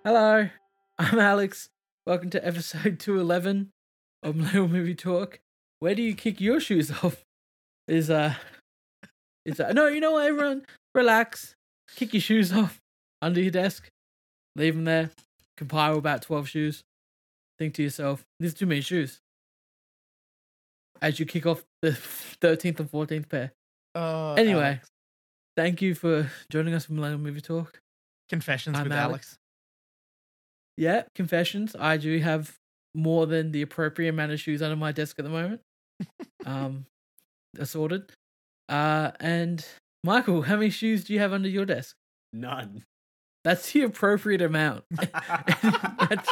Hello, I'm Alex. Welcome to episode 211 of Millennial Movie Talk. Where do you kick your shoes off? No, you know what, everyone? Relax. Kick your shoes off under your desk. Leave them there. Compile about 12 shoes. Think to yourself, there's too many shoes. As you kick off the 13th and 14th pair. Anyway, Alex. thank you for joining us for Millennial Movie Talk. Confessions I'm with Alex. Yeah, confessions. I do have more than the appropriate amount of shoes under my desk at the moment. Assorted. And Michael, how many shoes do you have under your desk? None. That's the appropriate amount. that's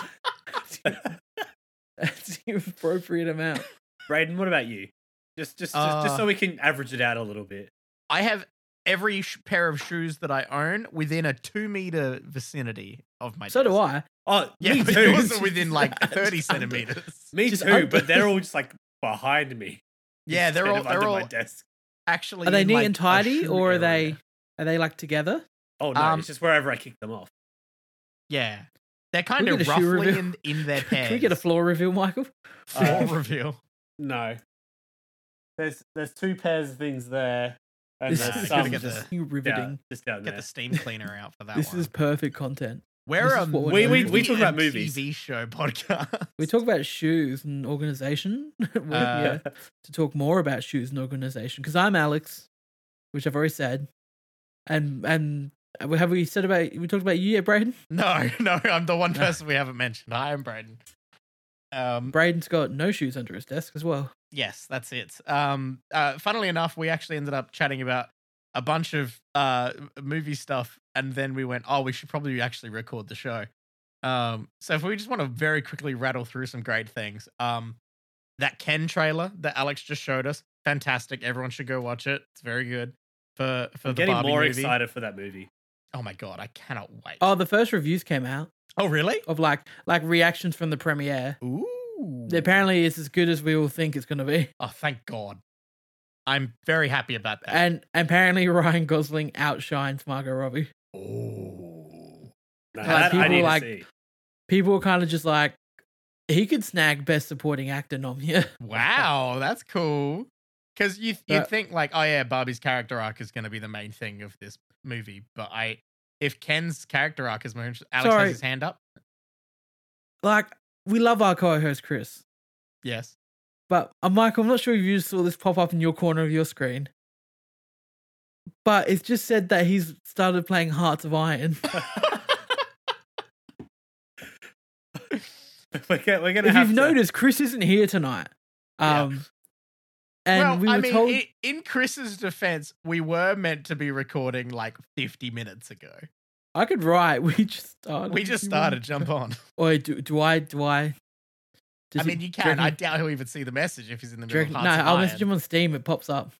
the appropriate amount. Brayden, what about you? Just so we can average it out a little bit. I have every pair of shoes that I own within a 2-meter vicinity of my So desk. do I. Oh, Yeah, me but too. yours are within like 30 centimeters. Me Just too, under- but they're all just like behind me. Yeah, they're all under my desk. actually. Are they in, neat like, and a tidy, shoe or are area. they like together? Oh no, it's just wherever I kick them off. Yeah, they're kind Can we of get a shoe roughly reveal? in their pairs. Can we get a floor reveal, Michael? floor reveal? No. There's two pairs of things there, and This there's is some get just riveting. down Get there. the steam cleaner out for that This one. is perfect content. We're this a is what we're movie doing. We talk about and movies. TV show podcast. We talk about shoes and organization. We're here to talk more about shoes and organization because I'm Alex, which I've already said. And have we said about we talked about you yet, Braden? No, I'm the one person we haven't mentioned. Hi, I'm Braden. Braden's got no shoes under his desk as well. Yes, that's it. Funnily enough, we actually ended up chatting about a bunch of movie stuff, and then we went, we should probably actually record the show. So if we just want to very quickly rattle through some great things. That Ken trailer that Alex just showed us, fantastic. Everyone should go watch it. It's very good for I'm the getting Barbie more movie. excited for that movie. Oh my god, I cannot wait. Oh, the first reviews came out Oh really? of like reactions from the premiere. Ooh. Apparently, it's as good as we all think it's going to be. Oh, thank God. I'm very happy about that. And apparently, Ryan Gosling outshines Margot Robbie. Oh. No, Like, that I people need to like- see. People were kind of just like, he could snag Best Supporting Actor nom here. Wow, that's cool. Because you'd But- think like, oh yeah, Barbie's character arc is going to be the main thing of this movie. But if Ken's character arc is Alex Sorry. has his hand up. Like, we love our co-host Chris, Yes. but Michael, I'm not sure if you saw this pop up in your corner of your screen, but it's just said that he's started playing Hearts of Iron. We're gonna If have you've noticed, Chris isn't here tonight. And well, we were I mean, told in Chris's defense, we were meant to be recording like 50 minutes ago. I could write. We just started. We just started. Jump on. Or do I? I mean, you can. I doubt he'll even see the message if he's in the middle of No, Hearts of I'll Iron. message him on Steam. It pops up.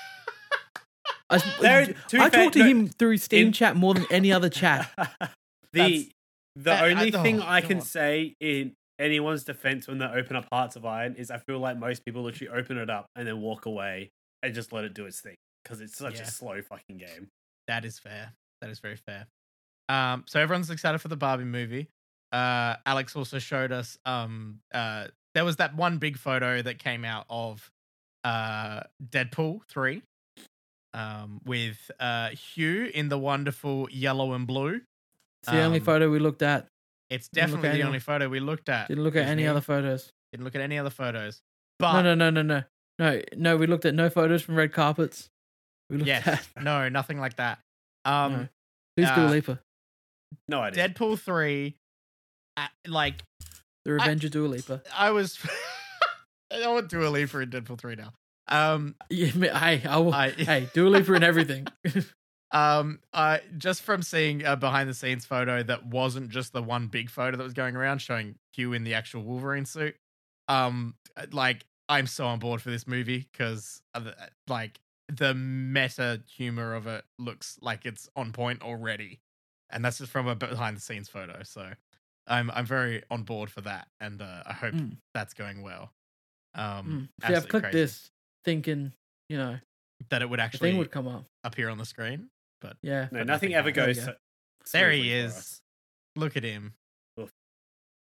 To be I fair, talk to no, him through Steam in- chat more than any other chat. The only thing oh, I can God. say in anyone's defense when they open up Hearts of Iron is I feel like most people literally open it up and then walk away and just let it do its thing because it's such Yeah. a slow fucking game. That is fair. That is very fair. So everyone's excited for the Barbie movie. Alex also showed us there was that one big photo that came out of Deadpool 3 with Hugh in the wonderful yellow and blue. It's the only photo we looked at. It's Didn't look definitely at the any- only photo we looked at. Didn't look at any Disney. other photos. Didn't look at any other photos. But No. We looked at no photos from red carpets. We looked yes, at no, nothing like that. no. Who's Dua Lipa? No idea. Deadpool 3 like The Revenge of Dua Lipa. I was I want Dua Lipa in Deadpool 3 now. Yeah, hey, Dua Lipa and everything. Just from seeing a behind the scenes photo that wasn't just the one big photo that was going around showing Hugh in the actual Wolverine suit. Like I'm so on board for this movie because like the meta humor of it looks like it's on point already, and that's just from a behind the scenes photo. So I'm very on board for that, and I hope that's going well. See, I've absolutely clicked crazy. this thinking, that it would the actually thing would come up. appear on the screen. But Yeah. No, But nothing nothing ever happens. goes. There so there smoothly he for is. us. Look at him.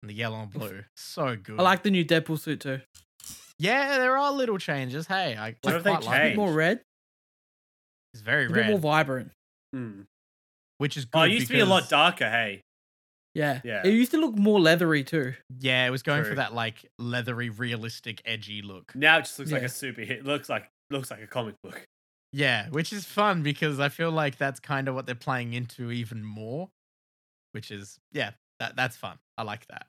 And the yellow and blue. So good. I like the new Deadpool suit too. Yeah, there are little changes. Hey, I What have they quite like A bit it. changed? more red, It's very a bit more red, vibrant. Hmm. which is good. Oh, it used to be a lot because- darker. Hey, Yeah. Yeah. It used to look more leathery too. Yeah, it was going for True. that like leathery, realistic, edgy look. now it just looks like Yeah. a super hit. Looks like a comic book. Yeah, which is fun because I feel like that's kind of what they're playing into even more. Which is that's fun. I like that.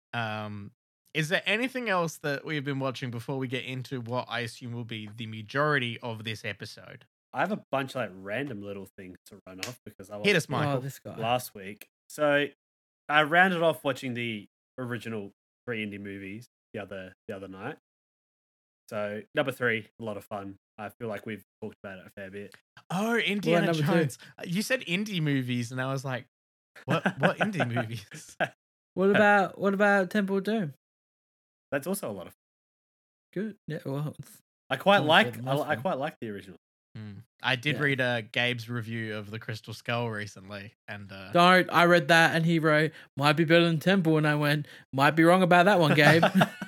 Is there anything else that we've been watching before we get into what I assume will be the majority of this episode? I have a bunch of like random little things to run off because I Hit us, watched Michael. Oh, this guy. last week. So I rounded off watching the original 3 indie movies the other night. So number 3, a lot of fun. I feel like we've talked about it a fair bit. Oh, Indiana number two? Jones. You said indie movies, and I was like, what indie movies? What about Temple of Doom? That's also a lot of fun. Good. Yeah. Well, I quite Someone like said the most I fun. quite like the original. I did Yeah. read Gabe's review of the Crystal Skull recently, and don't. I read that and he wrote, might be better than Temple. And I went, might be wrong about that one, Gabe.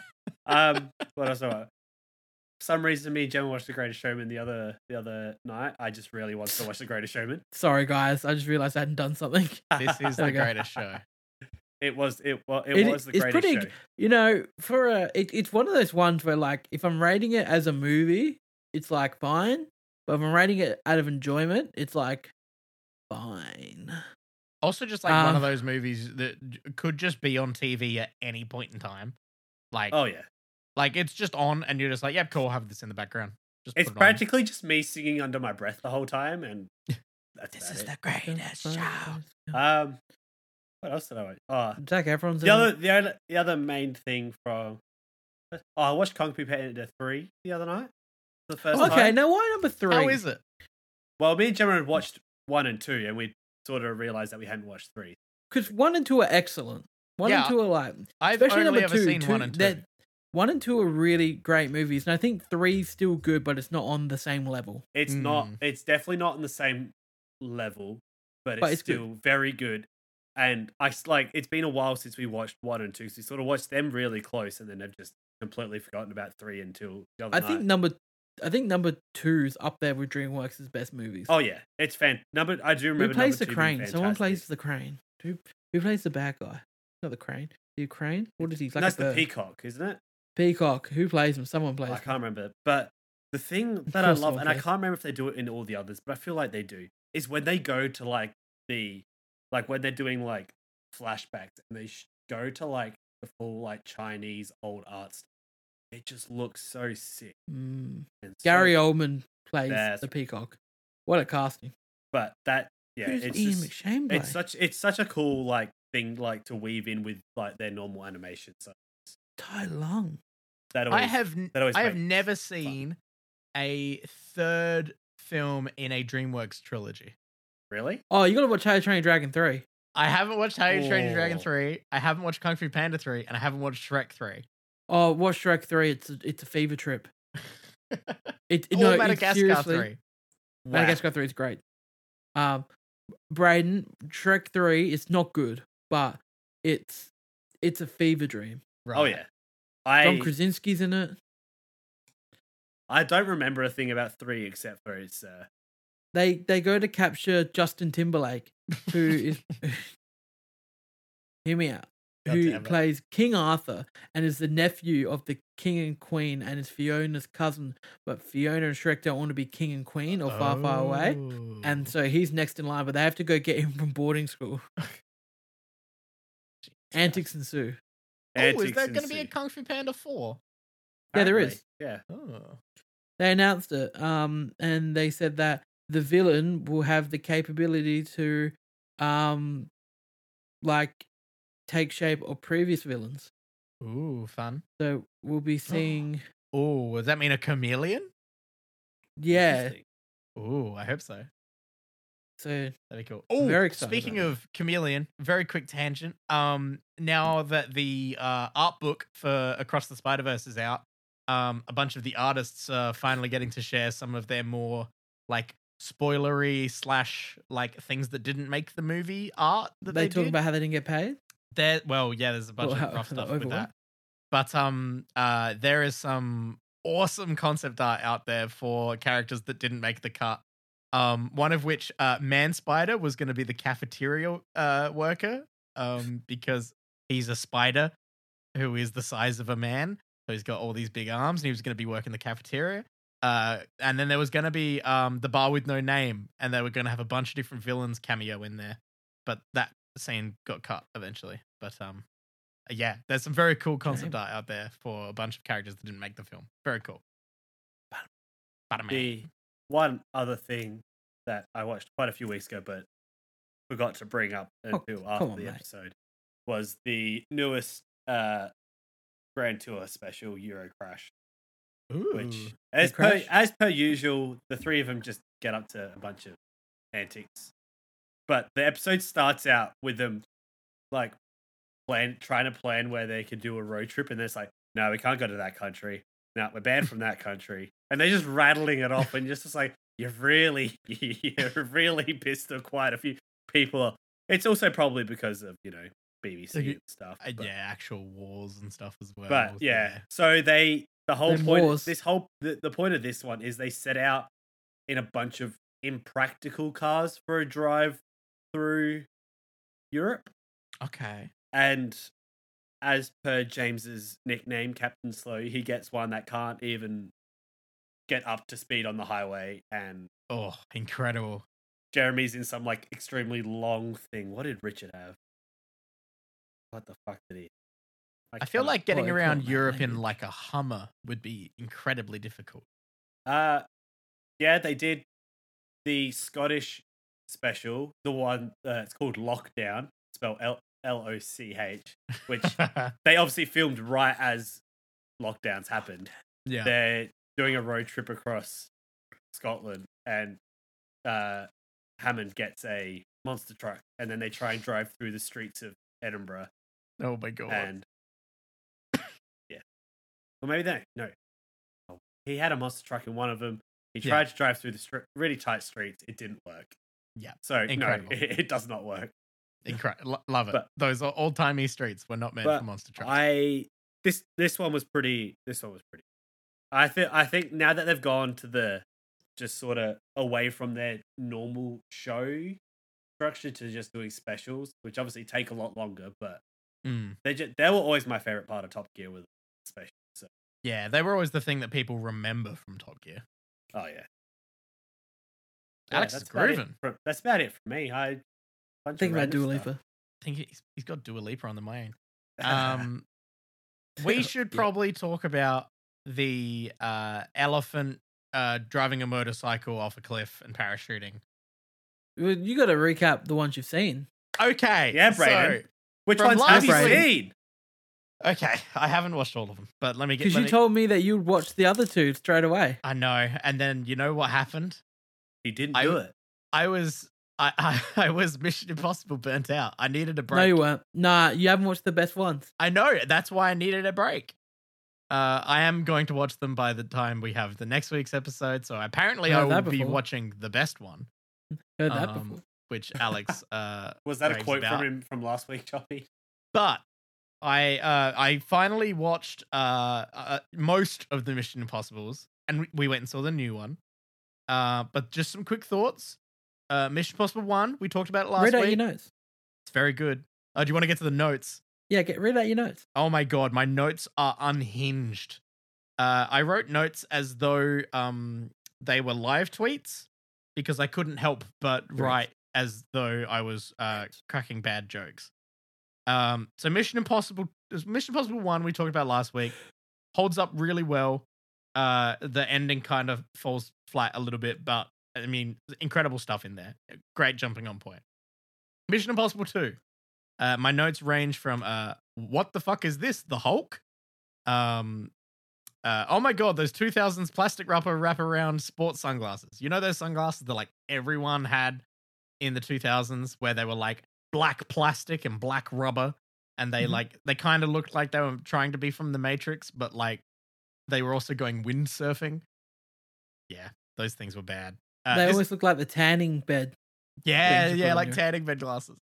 What else? For some reason, me and Gemma watched The Greatest Showman the other night. I just really wanted to watch The Greatest Showman. Sorry, guys. I just realized I hadn't done something. this is There the we go. greatest show. It was It- the it's greatest pretty- show. You know, it's one of those ones where, like, if I'm rating it as a movie, it's like fine. But if I'm rating it out of enjoyment, it's like fine. Also, just like one of Um, those movies that could just be on TV at any point in time. Like, Oh yeah, like it's just on, and you're just like, "Yep, cool. I'll have this in the background." Just it's put it on. practically just me singing under my breath the whole time, and that's This about is it. the greatest show. What else did I watch? Oh, Zac Efron's in the other main thing from. Oh, I watched Kung Fu Panda 3 the other night. The first Okay, time. now why number 3? How is it? Well, me and Gemma had watched 1 and 2, and we sort of realized that we hadn't watched 3. Because 1 and 2 are excellent. 1 Yeah, and 2 are like, I've especially only number ever 2. seen 1 and 2. 1 and 2 are really great movies, and I think 3's still good, but it's not on the same level. It's not. Mm. It's definitely not on the same level, but it's, it's good. still very good. And it's been a while since we watched 1 and 2, so we sort of watched them really close, and then they've just completely forgotten about 3 until the other I night. think number 2's up there with DreamWorks' best movies. Oh yeah, it's fan. I do remember. Who plays the number 2 being crane? Someone fantastic. plays the crane. Who plays the bad guy? Not the crane. The crane? What is he? He's like That's a the bird. peacock, isn't it? Peacock. Who plays him? Someone plays I him. can't remember. But the thing that I course love, someone and I plays. can't remember if they do it in all the others, but I feel like they do, is when they go to when they're doing like flashbacks and they go to like the full like Chinese old art style. It just looks so sick. Mm. And so- Gary Oldman plays That's the peacock. What a casting. but that Who's it's Ian just, McShane play? it's such a cool like thing like to weave in with like their normal animation. So Tai Lung. that I always, have that always I have makes never fun. seen a third film in a DreamWorks trilogy. Really. Oh, you gotta watch How to Train Your Dragon 3. I haven't watched How to Train Your Dragon Oh. 3. I haven't watched Kung Fu Panda 3, and I haven't watched Shrek 3. Oh, watch Shrek 3. It's a fever trip. Or No, Madagascar seriously, 3. Wow. Madagascar 3 is great. Brayden, Shrek 3 is not good, but it's a fever dream. Right. Oh yeah. John Krasinski's in it. I don't remember a thing about 3 except for it's They go to capture Justin Timberlake, who is hear me out. God Who damn it. plays King Arthur and is the nephew of the king and queen and is Fiona's cousin. But Fiona and Shrek don't want to be king and queen or far, far away. Oh. And so he's next in line, but they have to go get him from boarding school. Antics ensue. Oh, is Antics there going to be a ensue. Kung Fu Panda 4? Yeah, there Apparently. is. Yeah. Oh. They announced it, and they said that the villain will have the capability to, like, take shape of previous villains. Ooh, fun. So we'll be seeing, Ooh, does that mean a chameleon? yeah. Interesting. Ooh, I hope so. So That'd be cool. Oh, Very excited speaking about of chameleon, very quick tangent. Now that the art book for Across the Spider-Verse is out, a bunch of the artists are finally getting to share some of their more like spoilery / like things that didn't make the movie art that they they talk did. about how they didn't get paid. There's a bunch Or of rough stuff Overwatch? with that. But there is some awesome concept art out there for characters that didn't make the cut. One of which, Man Spider, was going to be the cafeteria worker, because he's a spider who is the size of a man. So he's got all these big arms, and he was going to be working the cafeteria. And then there was going to be the bar with no name, and they were going to have a bunch of different villains cameo in there. But that scene got cut eventually. But yeah, there's some very cool concept art out there for a bunch of characters that didn't make the film. Very cool. Spider-Man. The one other thing that I watched quite a few weeks ago, but forgot to bring up until after the episode, was the newest Grand Tour special, Euro Crash. Ooh, which, as per usual, the three of them just get up to a bunch of antics. But the episode starts out with them like trying to plan where they could do a road trip, and it's like, no, we can't go to that country. No, we're banned from that country, and they're just rattling it off, and just like you've really pissed off quite a few people. It's also probably because of BBC and stuff. Yeah, actual wars and stuff as well. But yeah, so the point of this one is they set out in a bunch of impractical cars for a drive through Europe. Okay. And as per James's nickname, Captain Slow, he gets one that can't even get up to speed on the highway. And incredible. Jeremy's in some like extremely long thing. What did Richard have? What the fuck did he? I feel like getting around Europe in like a Hummer would be incredibly difficult. Yeah, they did the Scottish special, the one it's called Lockdown, spelled LOCH, which they obviously filmed right as lockdowns happened. Yeah, they're doing a road trip across Scotland, and Hammond gets a monster truck, and then they try and drive through the streets of Edinburgh. Oh my god! And yeah, well, maybe no. He had a monster truck in one of them. He tried to drive through the really tight streets. It didn't work. Yeah, so incredible. No, it does not work. Incredible, love it. But those old timey streets were not meant for monster trucks. This one was pretty. I think now that they've gone to the just sort of away from their normal show structure to just doing specials, which obviously take a lot longer, but they were always my favorite part of Top Gear with specials. So. Yeah, they were always the thing that people remember from Top Gear. Oh yeah, Alex is grooving. That's about it for me. I think about Dua Lipa. I think he's got Dua Lipa on the mind. We should probably talk about the elephant driving a motorcycle off a cliff and parachuting. You got to recap the ones you've seen. Okay. Yeah, Brayden. Which ones have you seen? Okay, I haven't watched all of them, but let me get... Because you told me that you'd watch the other two straight away. I know, and then you know what happened? He didn't do it. I was Mission Impossible burnt out. I needed a break. No, you weren't. Nah, you haven't watched the best ones. I know, that's why I needed a break. I am going to watch them by the time we have the next week's episode, so apparently I will be watching the best one. Heard that before. Which Alex was that a quote from him from last week, Choppy? But I finally watched most of the Mission Impossibles, and we went and saw the new one. But just some quick thoughts. Mission Impossible 1, we talked about it last week. Read out your notes. It's very good. Do you want to get to the notes? Yeah, read out your notes. Oh my god, my notes are unhinged. I wrote notes as though they were live tweets because I couldn't help but write as though I was cracking bad jokes. So Mission Impossible 1 we talked about last week holds up really well. The ending kind of falls flat a little bit, but I mean, incredible stuff in there. Great jumping on point. Mission Impossible 2. My notes range from what the fuck is this? The Hulk? Oh my god, those 2000s plastic wraparound sports sunglasses. You know those sunglasses that like everyone had in the 2000s where they were like black plastic and black rubber, and they they kind of looked like they were trying to be from the Matrix, but like they were also going windsurfing. Yeah, those things were bad. They always look like the tanning bed. Yeah, like tanning bed glasses.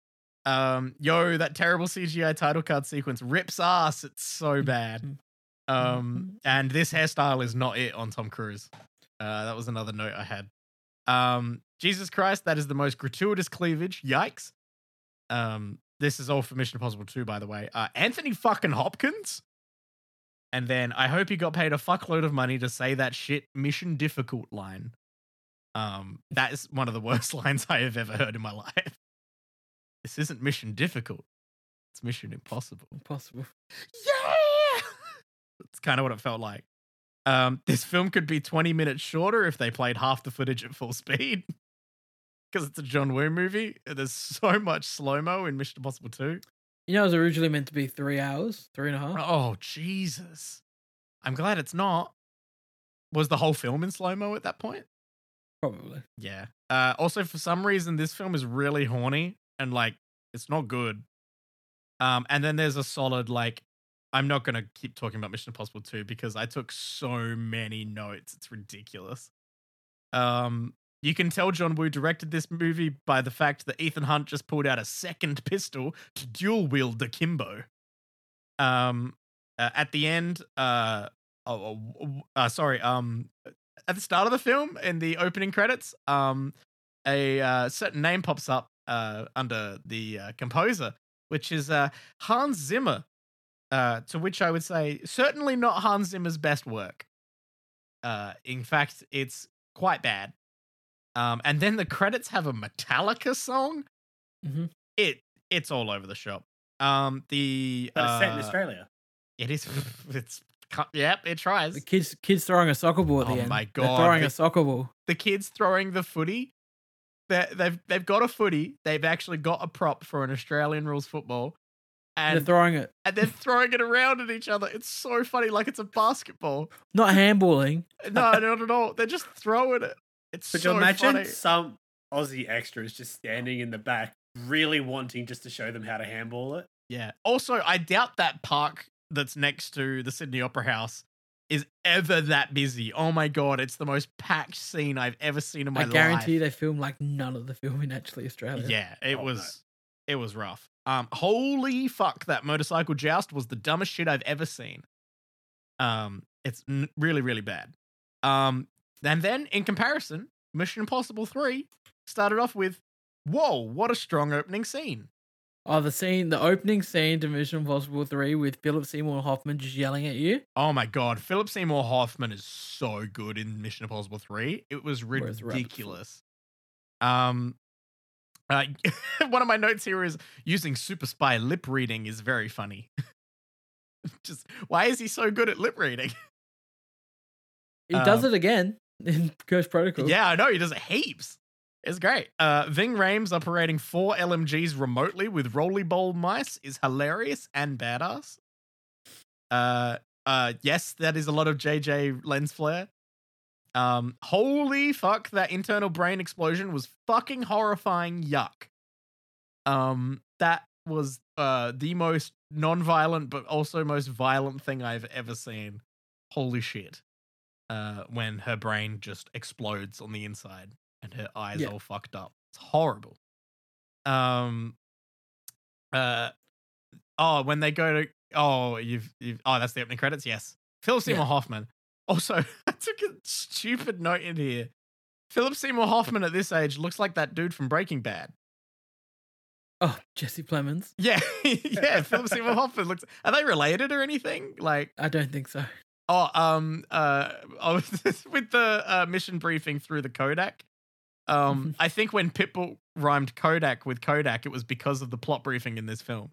That terrible CGI title card sequence rips ass. It's so bad. And this hairstyle is not it on Tom Cruise. That was another note I had. Jesus Christ, that is the most gratuitous cleavage. Yikes. This is all for Mission Impossible 2, by the way. Anthony fucking Hopkins. And then I hope he got paid a fuckload of money to say that shit mission difficult line. That is one of the worst lines I have ever heard in my life. This isn't mission difficult. It's mission impossible. Impossible. Yeah! That's kind of what it felt like. This film could be 20 minutes shorter if they played half the footage at full speed. Because it's a John Woo movie. There's so much slow-mo in Mission Impossible 2. You know, it was originally meant to be 3 hours, 3.5. Oh, Jesus. I'm glad it's not. Was the whole film in slow-mo at that point? Probably. Yeah. Also, for some reason, this film is really horny and, like, it's not good. And then there's a solid, like, I'm not going to keep talking about Mission Impossible 2 because I took so many notes. It's ridiculous. You can tell John Woo directed this movie by the fact that Ethan Hunt just pulled out a second pistol to dual wield the Kimbo. At the end, at the start of the film, in the opening credits, a certain name pops up under the composer, which is Hans Zimmer. To which I would say, certainly not Hans Zimmer's best work. In fact, it's quite bad. And then the credits have a Metallica song. Mm-hmm. It's all over the shop. But it's set in Australia. It is. Yep, it tries. The kids throwing a soccer ball at the end. Oh my god! They're throwing a soccer ball. The kids throwing the footy. They've got a footy. They've actually got a prop for an Australian rules football. And they're throwing it. And they're throwing it around at each other. It's so funny, like it's a basketball. Not handballing. No, not at all. They're just throwing it. It's Could so you imagine funny. some Aussie extras just standing in the back, really wanting just to show them how to handball it? Yeah. Also, I doubt that park that's next to the Sydney Opera House is ever that busy. Oh my god, it's the most packed scene I've ever seen in my life. I guarantee they filmed like none of the film in actually Australia. Yeah, it was rough. Holy fuck, that motorcycle joust was the dumbest shit I've ever seen. It's really, really bad. And then, in comparison, Mission Impossible 3 started off with, whoa, what a strong opening scene. Oh, the opening scene to Mission Impossible 3 with Philip Seymour Hoffman just yelling at you. Oh my god, Philip Seymour Hoffman is so good in Mission Impossible 3. It was ridiculous. One of my notes here is using Super Spy lip reading is very funny. Just why is he so good at lip reading? He does it again in Ghost Protocol. Yeah, I know. He does it heaps. It's great. Ving Rhames operating 4 LMGs remotely with rollerball mice is hilarious and badass. Yes, that is a lot of JJ lens flare. Holy fuck, that internal brain explosion was fucking horrifying. Yuck. That was the most non-violent but also most violent thing I've ever seen. Holy shit. When her brain just explodes on the inside and her eyes all fucked up. It's horrible. When they go to that's the opening credits, yes. Philip Seymour Hoffman. Also, I took a stupid note in here. Philip Seymour Hoffman at this age looks like that dude from Breaking Bad. Oh, Jesse Plemons. Yeah, yeah. Philip Seymour Hoffman looks. Are they related or anything? Like, I don't think so. With the mission briefing through the Kodak. I think when Pitbull rhymed Kodak with Kodak, it was because of the plot briefing in this film.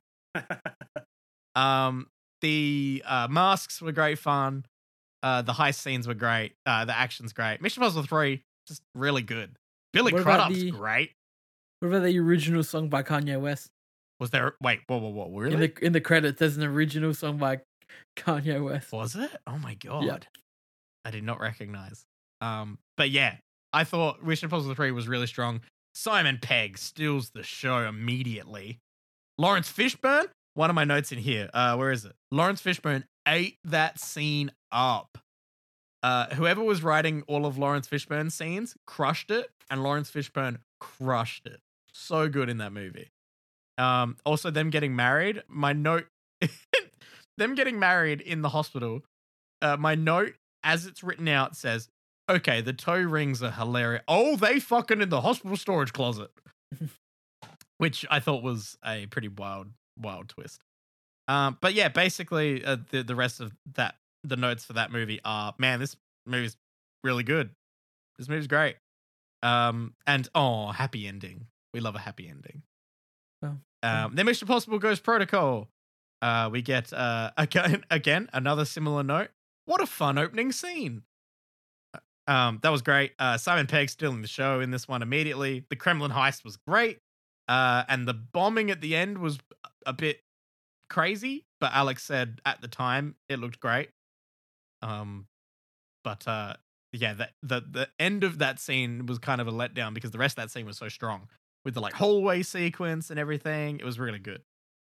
The masks were great fun. The heist scenes were great. The action's great. Mission Impossible 3, just really good. Billy Crudup's great. What about the original song by Kanye West? Was there? Wait, whoa, really? In the credits, there's an original song by Kanye West. Was it? Oh my god. Yep. I did not recognize. But yeah, I thought Mission Impossible 3 was really strong. Simon Pegg steals the show immediately. Lawrence Fishburne, one of my notes in here. Where is it? Lawrence Fishburne ate that scene up. Whoever was writing all of Lawrence Fishburne's scenes crushed it, and Lawrence Fishburne crushed it. So good in that movie. Also, them getting married. My note, them getting married in the hospital. My note, as it's written out, says, "Okay, the toe rings are hilarious. Oh, they fucking in the hospital storage closet," which I thought was a pretty wild twist. But yeah, basically, the rest of that, the notes for that movie are, man, this movie's really good. This movie's great. And happy ending. We love a happy ending. Then Mission Impossible Ghost Protocol. We get again another similar note. What a fun opening scene. That was great. Simon Pegg stealing the show in this one immediately. The Kremlin heist was great. And the bombing at the end was a bit crazy, but Alex said at the time it looked great. Yeah, the end of that scene was kind of a letdown because the rest of that scene was so strong with the like hallway sequence and everything. It was really good.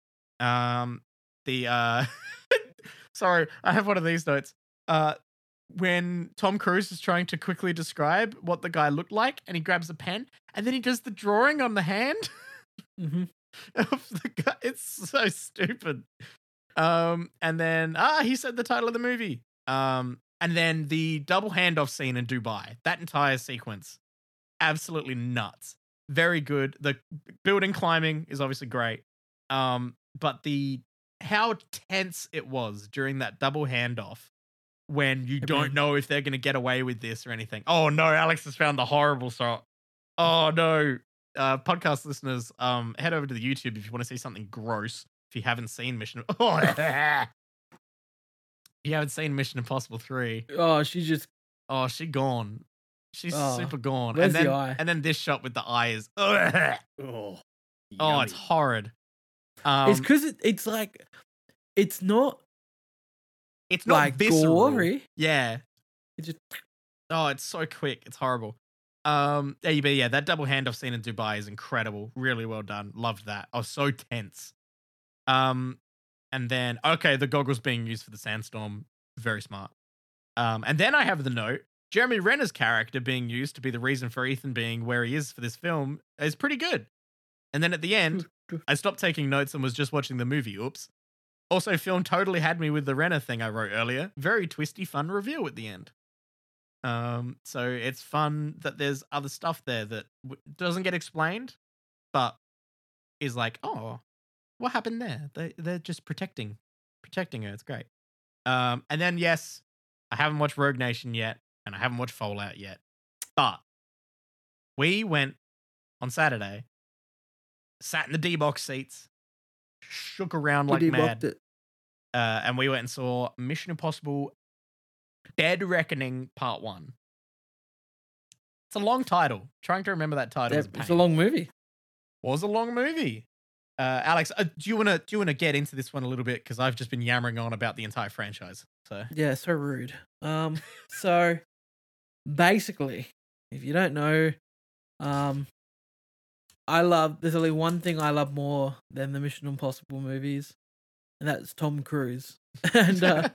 Sorry, I have one of these notes. When Tom Cruise is trying to quickly describe what the guy looked like, and he grabs a pen, and then he does the drawing on the hand of the guy. It's so stupid. And then he said the title of the movie. And then the double handoff scene in Dubai. That entire sequence, absolutely nuts. Very good. The building climbing is obviously great. But how tense it was during that double handoff when you don't know if they're going to get away with this or anything. Oh no, Alex has found the horrible shot. Oh no. Podcast listeners, head over to the YouTube if you want to see something gross. If you haven't seen Mission You haven't seen Mission Impossible 3. Oh, she gone. She's super gone. Where's the eye? And then this shot with the eye is it's horrid. It's because it's like it's not like visceral. gory. Yeah. It's just it's so quick. It's horrible. That double handoff scene in Dubai is incredible. Really well done. Loved that. I was so tense. And then, the goggles being used for the sandstorm, very smart. And then I have the note, Jeremy Renner's character being used to be the reason for Ethan being where he is for this film is pretty good. And then at the end, I stopped taking notes and was just watching the movie. Oops. Also, film totally had me with the Renner thing I wrote earlier. Very twisty, fun reveal at the end. So it's fun that there's other stuff there that doesn't get explained, but is like, oh, what happened there? They're just protecting her. It's great. And then yes, I haven't watched Rogue Nation yet, and I haven't watched Fallout yet, but we went on Saturday, sat in the D-box seats, shook around like mad, and we went and saw Mission Impossible Dead Reckoning Part 1. It's a long title. Trying to remember that title. It's a long movie. Was a long movie. Alex, do you want to get into this one a little bit, because I've just been yammering on about the entire franchise. So yeah, so rude. So basically, if you don't know, there's only one thing I love more than the Mission Impossible movies, and that's Tom Cruise. And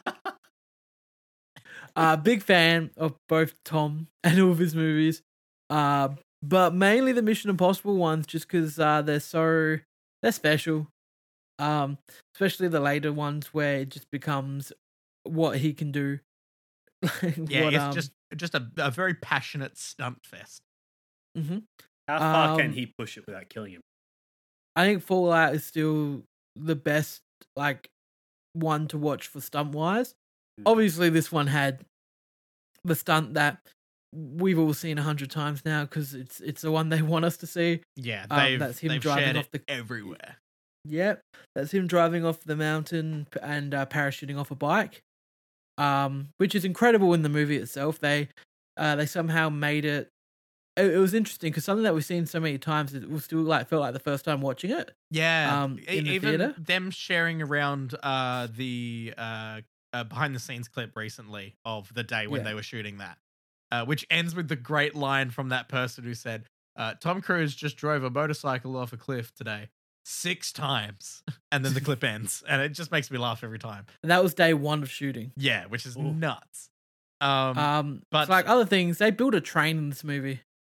big fan of both Tom and all of his movies, but mainly the Mission Impossible ones, just because they're special. Especially the later ones where it just becomes what he can do. It's just a very passionate stunt fest. Mm-hmm. How far can he push it without killing him? I think Fallout is still the best one to watch for stunt wise. Obviously, this one had the stunt that we've all seen 100 times now, because it's the one they want us to see. Yeah, that's him driving off everywhere. Yep, that's him driving off the mountain and parachuting off a bike, which is incredible in the movie itself. They somehow made it. It was interesting because something that we've seen so many times, it was still felt like the first time watching it. Yeah, in the even theater. Them sharing around the behind the scenes clip recently of the day when they were shooting that, which ends with the great line from that person who said, "Tom Cruise just drove a motorcycle off a cliff today 6 times," and then the clip ends, and it just makes me laugh every time. And that was day 1 of shooting. Yeah, which is nuts. But other things, they built a train in this movie.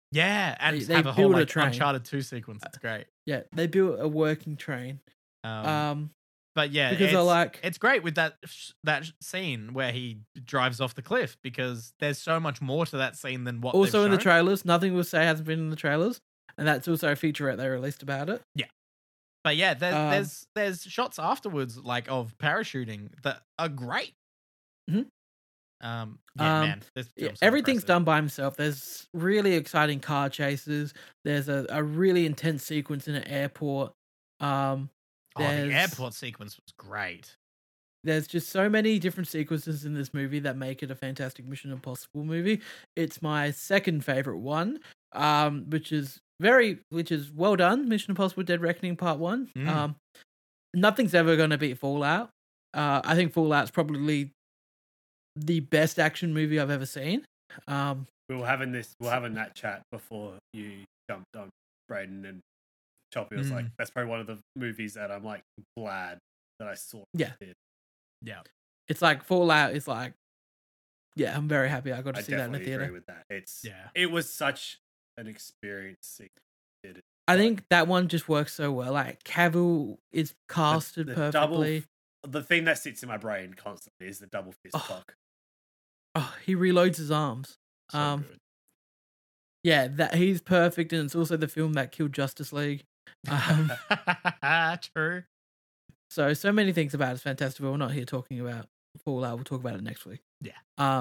Yeah, and They have a whole build a like train. Uncharted 2 sequence. It's great. Yeah, they built a working train. But yeah, Because I like- it's great with that scene where he drives off the cliff, because there's so much more to that scene than what Also they've in the shown. trailers, nothing we'll say hasn't been in the trailers, and that's also a featurette they released about it. But yeah, there's shots afterwards like of parachuting that are great. Mhm. Man, this Yeah, film's so everything's impressive. done by himself. There's really exciting car chases. There's a really intense sequence in an airport. Oh, the there's- airport sequence was great. There's just so many different sequences in this movie that make it a fantastic Mission Impossible movie. It's my second favorite one, which is well done. Mission Impossible: Dead Reckoning Part 1. Nothing's ever going to beat Fallout. I think Fallout's probably the best action movie I've ever seen. We were having that chat before you jumped on Braden, and Choppy was like, that's probably one of the movies that I'm like glad that I saw. Yeah. it. Yeah. It's like Fallout is like, yeah, I'm very happy I got to I see that in the definitely agree theater. with that. Yeah. It was such an experience. seeing it. I think that one just works so well. Like Cavill is casted The perfectly. The thing that sits in my brain constantly is the double fist Oh. clock. Oh, he reloads his arms. So good. Yeah, that he's perfect, and it's also the film that killed Justice League. True. So many things about it's fantastic. But we're not here talking about Fallout. We'll talk about it next week. Yeah.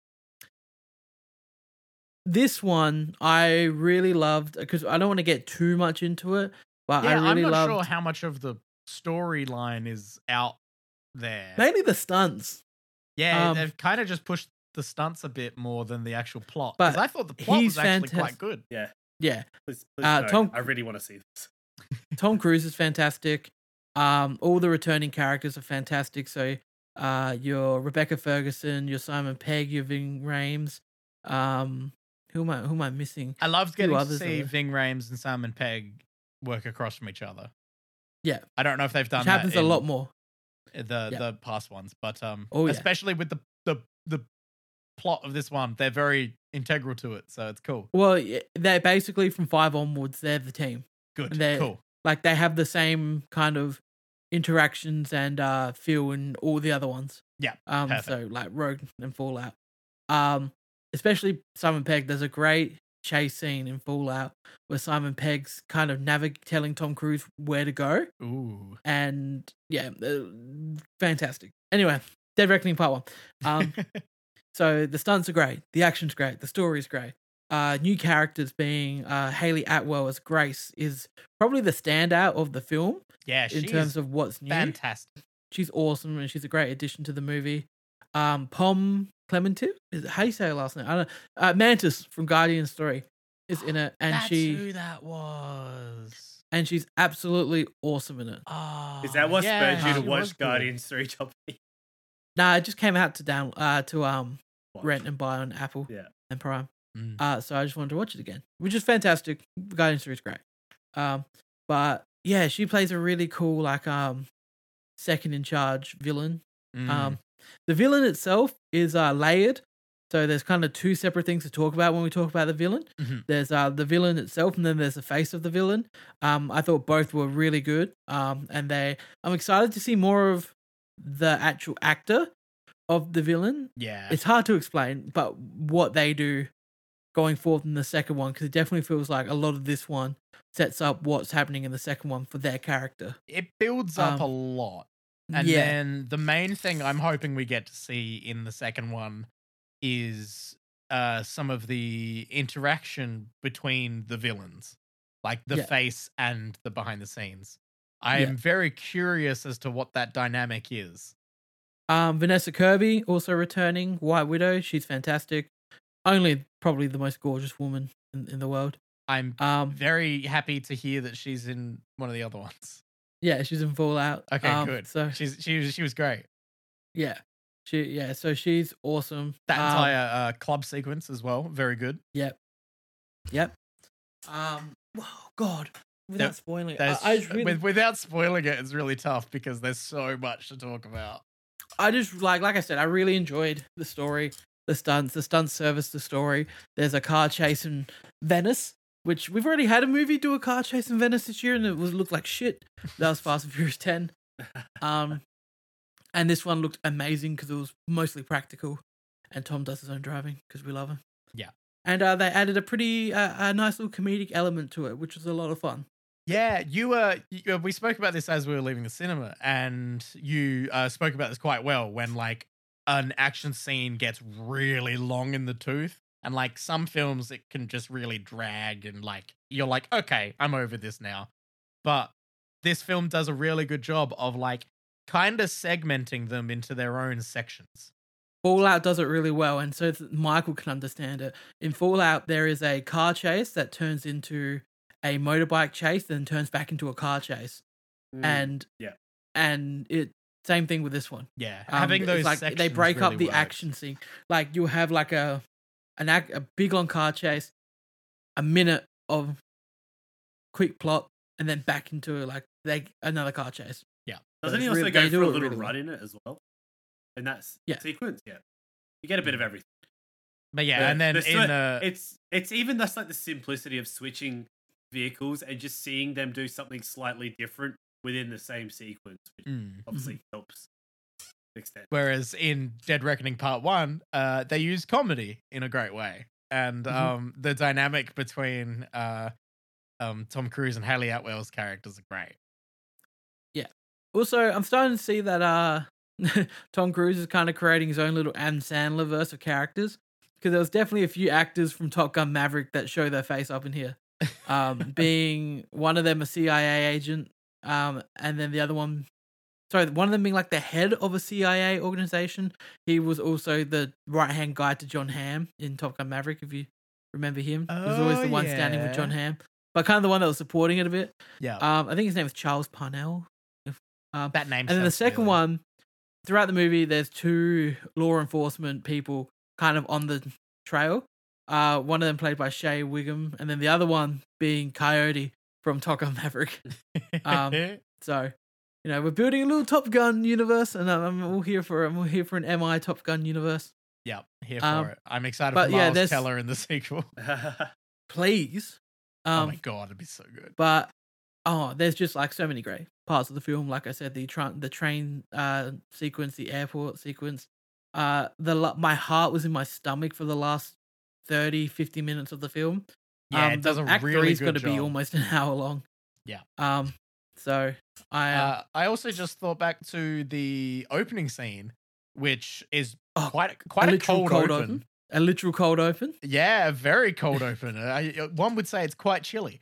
This one I really loved because I don't want to get too much into it, but I Yeah, really I'm not loved sure how much of the storyline is out there. mainly the stunts. Yeah, they've kind of just pushed the stunts a bit more than the actual plot. But Because I thought the plot he's was actually quite fantastic. good. Yeah. Yeah, Please Uh, no, Tom- I really want to see this. Tom Cruise is fantastic. All the returning characters are fantastic. So, your Rebecca Ferguson, your Simon Pegg, your Ving Rhames. Who am I missing? I loved getting to others see are- Ving Rhames and Simon Pegg work across from each other. Yeah, I don't know if they've done which that happens a in lot more. the past ones, but Oh, yeah. especially with the plot of this one, they're very integral to it, so it's cool. Well, they're basically from 5 onwards. They're the team. Good, And they're- cool. Like they have the same kind of interactions and feel in all the other ones. Yeah, So perfect. like Rogue and Fallout. Especially Simon Pegg. There's a great chase scene in Fallout where Simon Pegg's kind of telling Tom Cruise where to go, Ooh. and yeah, fantastic. Anyway, Dead Reckoning Part 1. So the stunts are great, the action's great, the story's great. New characters being Haley Atwell as Grace is probably the standout of the film Yeah, in she's terms of what's new. fantastic. She's awesome and she's a great addition to the movie. Pom Clementif, is it, how do you say her last name? I don't know. Mantis from Guardian's 3 is in it, and That's she who that was. and she's absolutely awesome in it. Oh, Is that what spurred you she to was watch good. Guardians 3, Choppy? Nah, it just came out to Watch. rent and buy on Apple Yeah. and Prime. Mm. So I just wanted to watch it again, which is fantastic. Guardians 3 is great. But yeah, she plays a really cool like second in charge villain. Mm. The villain itself is layered. So there's kind of two separate things to talk about when we talk about the villain. Mhm. There's the villain itself, and then there's the face of the villain. I thought both were really good. I'm excited to see more of the actual actor of the villain. Yeah. It's hard to explain, but what they do going forth in the second one, because it definitely feels like a lot of this one sets up what's happening in the second one for their character. It builds up a lot. And yeah, then the main thing I'm hoping we get to see in the second one is some of the interaction between the villains, like the Yeah. face and the behind the scenes. I Yeah. am very curious as to what that dynamic is. Vanessa Kirby also returning, White Widow. She's fantastic. Only probably the most gorgeous woman in the world. I'm Um, very happy to hear that she's in one of the other ones. yeah, she's in Fallout. Okay, good. So She was great. yeah, so she's awesome. That entire club sequence as well, very good. Yep. Oh God, without spoiling, There's- I just really, without spoiling it, it's really tough because there's so much to talk about. I just like I said, I really enjoyed the story, the stunts service the story. There's a car chase in Venice, which we've already had a movie do a car chase in Venice this year, and it looked like shit. That was Fast and Furious 10. And this one looked amazing because it was mostly practical, and Tom does his own driving because we love him. Yeah. And they added a pretty a nice little comedic element to it, which was a lot of fun. Yeah, we spoke about this as we were leaving the cinema, and you spoke about this quite well when like an action scene gets really long in the tooth, and like some films it can just really drag, and like you're like, okay, I'm over this now. But this film does a really good job of like kind of segmenting them into their own sections. Fallout does it really well, and so Michael can understand it. In Fallout, there is a car chase that turns into a motorbike chase, then turns back into a car chase, and it same thing with this one. Yeah, having those like sections they break really up the works. action scene. Like you'll have like a big long car chase, a minute of quick plot, and then back into like another car chase. Yeah, doesn't he It's also they go do for a it little really run in it as well? In that Yeah. sequence, yeah, you get a bit of everything. But yeah, and then it's even that's like the simplicity of switching vehicles and just seeing them do something slightly different within the same sequence, which obviously helps extend. Whereas in Dead Reckoning Part 1, they use comedy in a great way. And the dynamic between Tom Cruise and Hayley Atwell's characters are great. Yeah. Also, I'm starting to see that Tom Cruise is kind of creating his own little Adam Sandler verse of characters. Because there was definitely a few actors from Top Gun Maverick that show their face up in here. Being one of them a CIA agent, and then the other one, one of them being like the head of a CIA organization. He was also the right-hand guy to John Hamm in Top Gun Maverick, if you remember him. He was always the one standing with John Hamm, but kind of the one that was supporting it a bit. Yeah. I think his name is Charles Parnell. That name. And then the second one, throughout the movie, there's two law enforcement people kind of on the trail. One of them played by Shea Wiggum, and then the other one being Coyote from Top Gun Maverick. So, we're building a little Top Gun universe, and I'm all here for it. I'm all here for an MI Top Gun universe. Yeah, here for it. I'm excited for Miles Teller in the sequel. Please. Oh my god, it'd be so good. But there's just like so many great parts of the film. Like I said, the train sequence, the airport sequence. My heart was in my stomach for the last 30-50 minutes of the film. Yeah, it does a Act really 3's good got to job. be almost an hour long. Yeah. So I also just thought back to the opening scene, which is quite a cold open. A literal cold open. Yeah, a very cold open. One would say it's quite chilly.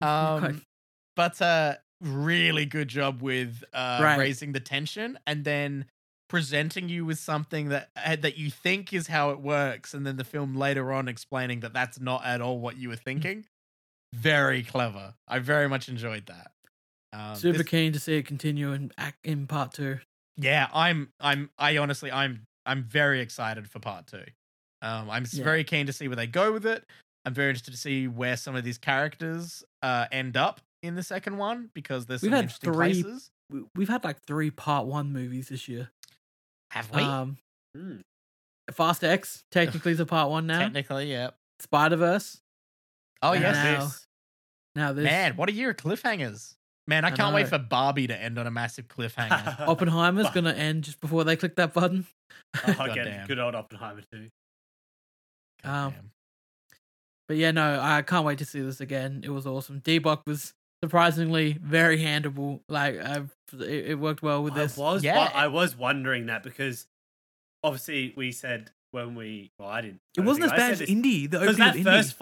But really good job with raising the tension and then presenting you with something that you think is how it works, and then the film later on explaining that that's not at all what you were thinking. Very clever. I very much enjoyed that. Super keen to see it continue in part 2. Yeah, I'm very excited for part 2. I'm very keen to see where they go with it. I'm very interested to see where some of these characters end up in the second one, because there's some interesting places. We've had like 3 part 1 movies this year. Have we? Fast X technically is a part 1 now. Technically, yeah. Spider-Verse. Oh, yes. Now this. Man, what a year of cliffhangers. Man, I can't wait for Barbie to end on a massive cliffhanger. Oppenheimer's going to end just before they click that button. Again, good old Oppenheimer too. But yeah, no, I can't wait to see this again. It was awesome. D-Block was surprisingly very handable. Like, it worked well with this. I was wondering that, because obviously we said when I didn't. It wasn't as bad as Indy. Because that first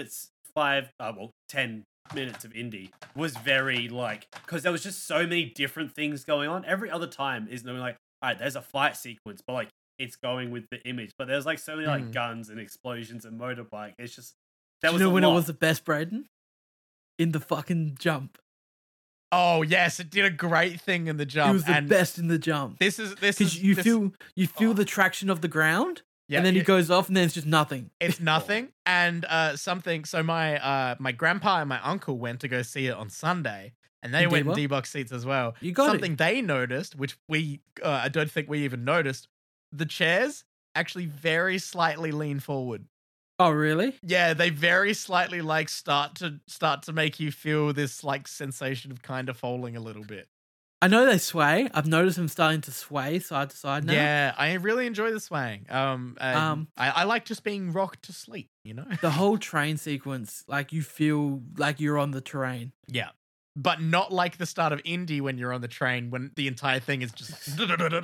10 minutes of Indy was very because there was just so many different things going on. Every other time is knowing all right, there's a fight sequence, but it's going with the image. But there's so many guns and explosions and motorbike. It's just It was the best, Braden? In the fucking jump. Oh yes, it did a great thing in the jump. It was the best in the jump. This is you feel the traction of the ground. Yeah, and then he goes off, and then it's just nothing. It's nothing, and something. So my grandpa and my uncle went to go see it on Sunday, and they went in D-Box seats as well. Something they noticed, which I don't think we even noticed. The chairs actually very slightly lean forward. Oh, really? Yeah, they very slightly like start to make you feel this like sensation of kind of falling a little bit. I know they sway. I've noticed them starting to sway side to side now. Yeah, I really enjoy the swaying. I like just being rocked to sleep, you know? The whole train sequence, like you feel like you're on the train. Yeah. But not like the start of Indy when you're on the train when the entire thing is just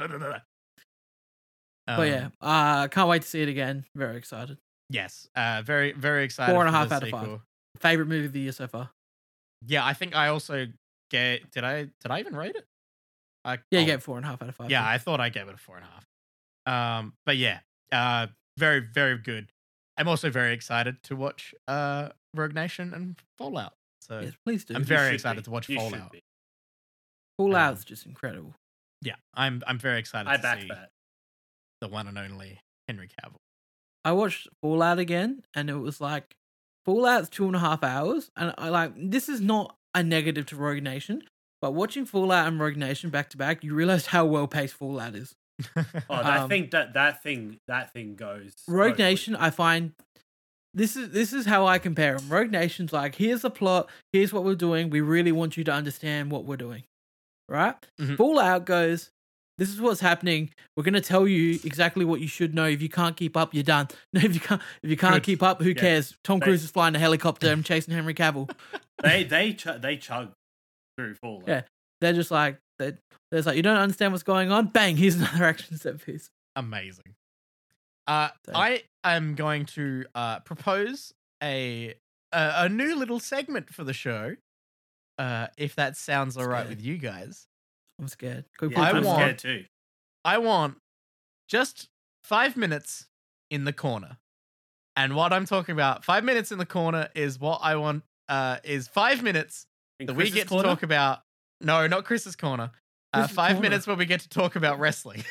But yeah, can't wait to see it again. Very excited. Yes. Very, very excited. 4.5 for the out of sequel. 5. Favorite movie of the year so far. Yeah, I think I also did I even rate it? You gave 4.5 out of 5. Yeah, I thought I gave it a 4.5. But yeah, very, very good. I'm also very excited to watch Rogue Nation and Fallout. So yes, please do. I'm very excited to watch Fallout. Fallout's just incredible. Yeah, I'm very excited I to back see that. the one and only Henry Cavill. I watched Fallout again, and it was like Fallout's 2.5 hours, and I like this is not a negative to Rogue Nation, but watching Fallout and Rogue Nation back to back, you realize how well paced Fallout is. Oh, I think that thing goes. Rogue Nation, I find this is how I compare them. Rogue Nation's like, here's the plot, here's what we're doing. We really want you to understand what we're doing, right? Mhm. Fallout goes, this is what's happening. We're gonna tell you exactly what you should know. If you can't keep up, you're done. No, if you can't Good. keep up, who Yeah. cares? Tom Cruise is flying a helicopter and chasing Henry Cavill. They chug through Fallout. Yeah. They're just like they're like, you don't understand what's going on. Bang! Here's another action set piece. Amazing. I am going to propose a new little segment for the show. If that sounds all right Scared. with you guys. I'm scared. Can we Yeah, put I'm it on? scared too. I want just 5 minutes in the corner. And what I'm talking about, 5 minutes in the corner is what I want is 5 minutes In that we Chris's get corner? to talk about. No, not Chris's corner. Chris's 5 corner. minutes where we get to talk about wrestling.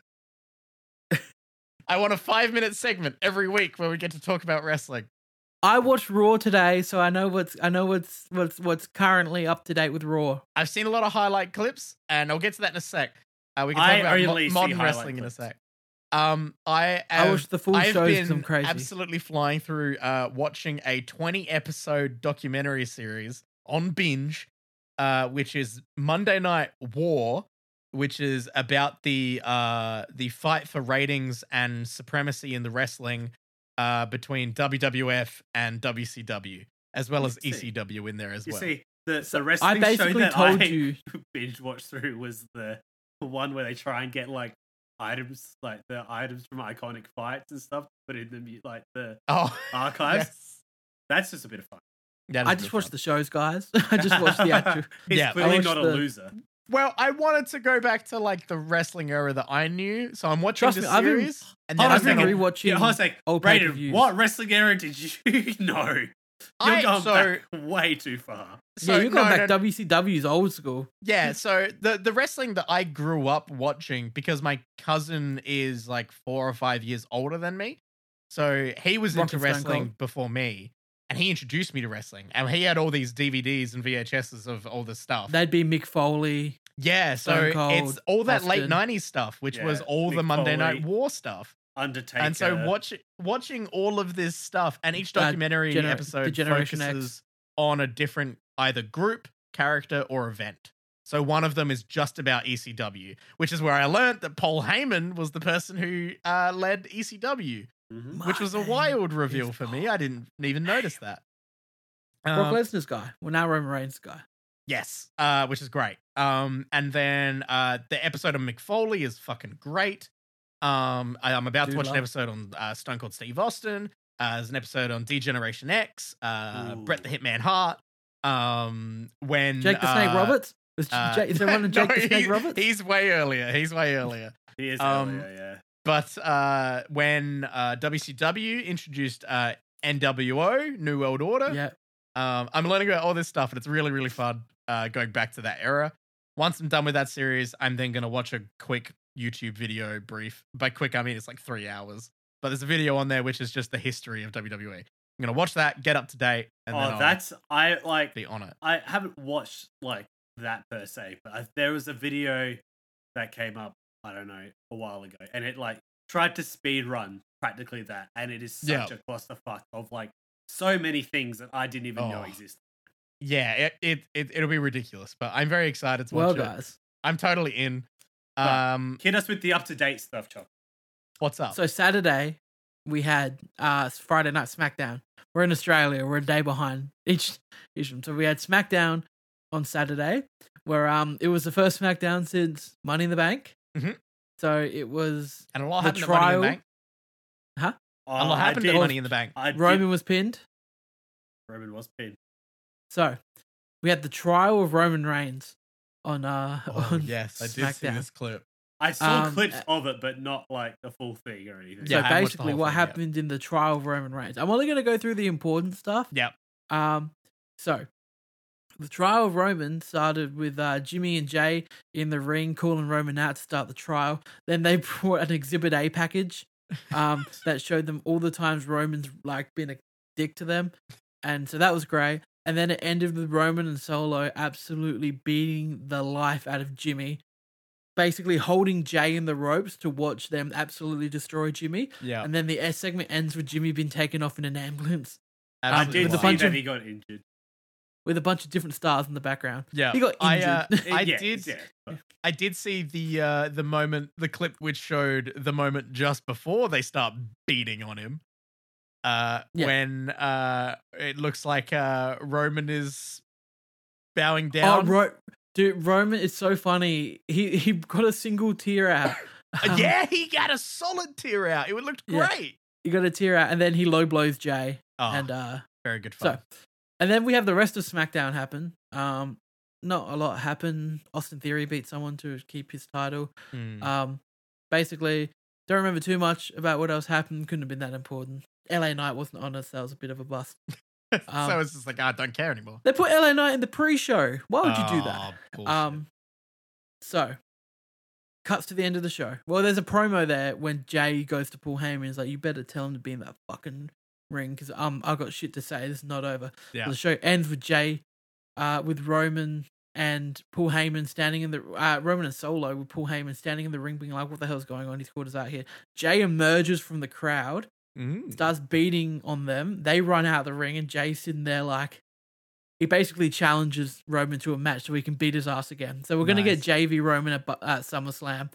I want a 5-minute segment every week where we get to talk about wrestling. I watched Raw today, so I know what's currently up to date with Raw. I've seen a lot of highlight clips, and I'll get to that in a sec. We can I talk about only see modern highlight wrestling clips. in a sec. I watched the full I've shows been because I'm crazy. absolutely flying through watching a 20-episode documentary series on binge, which is Monday Night War, which is about the fight for ratings and supremacy in the wrestling between WWF and WCW, as well as See. ECW in there as You well. see, the I wrestling show basically that told I you. binge watched through was the one where they try and get like items, like the items from iconic fights and stuff, but in the like the Oh, archives. yes. That's just a bit of fun. That is I good just watched fun. the shows, guys. I just watched the actual. He's Yeah, I clearly watched not a the- loser. Well, I wanted to go back to like the wrestling era that I knew, so I'm watching Trust the me, I've been- series, and then Hold on I've a been second. rewatching. Yeah, I was like, old Brayden, pay-per-views. what wrestling era did you know? You're going back way too far. Yeah, you're going no, back. WCW's old school. Yeah, so the wrestling that I grew up watching, because my cousin is like 4 or 5 years older than me, so he was Rock into and Stone wrestling Cold. before me, and he introduced me to wrestling, and he had all these DVDs and VHSs of all the stuff. That'd be Mick Foley. Yeah, so Stone Cold, it's all that late Austin. 90s stuff, which Yeah, was all the Mick Monday Night Foley. War stuff. Undertaker. And so watching all of this stuff, and each documentary the episode Generation focuses on a different either group, character, or event. So one of them is just about ECW, which is where I learned that Paul Heyman was the person who led ECW, Mhm. which was a My wild name reveal is for me. Paul I didn't even notice that. Brock Lesnar's guy. Well, now Roman Reigns' guy. Yes, which is great. And then the episode of Mick Foley is fucking great. I'm about to Dude, watch an love. episode on Stone Cold Steve Austin. There's an episode on D-Generation X, Bret the Hitman Hart. When Jake the Snake Roberts. Is there one on Jake no, the Snake Roberts? He's way earlier. He is Um, earlier, yeah. But when WCW introduced NWO, New World Order, Yeah. I'm learning about all this stuff, and it's really, really fun going back to that era. Once I'm done with that series, I'm then going to watch a quick YouTube video brief. By quick, I mean it's like 3 hours. But there's a video on there which is just the history of WWE. I'm going to watch that, get up to date, and then I'll be on it. I haven't watched like that per se, but there was a video that came up, I don't know, a while ago, and it like tried to speed run practically that, and it is such Yeah. a clusterfuck of like so many things that I didn't even know Oh. existed. Yeah, it'll be ridiculous, but I'm very excited to Well, watch it. guys. I'm totally in. Right. Hit us with the up-to-date stuff, Chop. What's up? So Saturday we had Friday Night SmackDown. We're in Australia. We're a day behind each of them. So we had SmackDown on Saturday, where it was the first SmackDown since Money in the Bank. Mhm. So it was and a lot the happened at Money in trial. the Bank. A lot happened at Money in the Bank. Roman was pinned. Roman was pinned. So we had the trial of Roman Reigns on on Yes, I did see SmackDown. this clip. I saw Um, clips of it, but not like the full thing or anything. So Yeah, I haven't watched the basically, whole what thing yet. happened in the trial of Roman Reigns. I'm only going to go through the important stuff. Yep. So the trial of Roman started with Jimmy and Jay in the ring calling Roman out to start the trial. Then they brought an Exhibit A package that showed them all the times Roman's like been a dick to them, and so that was great. And then it ended with Roman and Solo absolutely beating the life out of Jimmy, basically holding Jay in the ropes to watch them absolutely destroy Jimmy. Yeah. And then the segment ends with Jimmy being taken off in an ambulance I Absolutely did with a see bunch that of- he got injured. with a bunch of different stars in the background. Yeah. He got injured. I did see the moment, the clip which showed the moment just before they start beating on him. When it looks like Roman is bowing down. Dude, Roman is so funny. He got a single tear out. Yeah, he got a solid tear out. It looked Yeah. great. He got a tear out, and then he low blows Jay. Oh, And very good so, fun. and then we have the rest of SmackDown happen. Not a lot happened. Austin Theory beat someone to keep his title. Hmm. Basically, don't remember too much about what else happened. Couldn't have been that important. LA Knight wasn't on us. That was a bit of a bust. So it's just like, I don't care anymore. They put LA Knight in the pre-show. Why would you do that? Bullshit. So cuts to the end of the show. Well, there's a promo there when Jay goes to Paul Heyman. He's like, "You better tell him to be in that fucking ring because I've got shit to say. This is not over." Yeah. So the show ends with Jay, with Roman and Paul Heyman standing in the Roman and Solo with Paul Heyman standing in the ring, being like, "What the hell's going on? He's called us out here." Jay emerges from the crowd, starts beating on them. They run out the ring, and Jay's sitting there like, he basically challenges Roman to a match so he can beat his ass again. So we're going to get Nice. JV Roman at SummerSlam.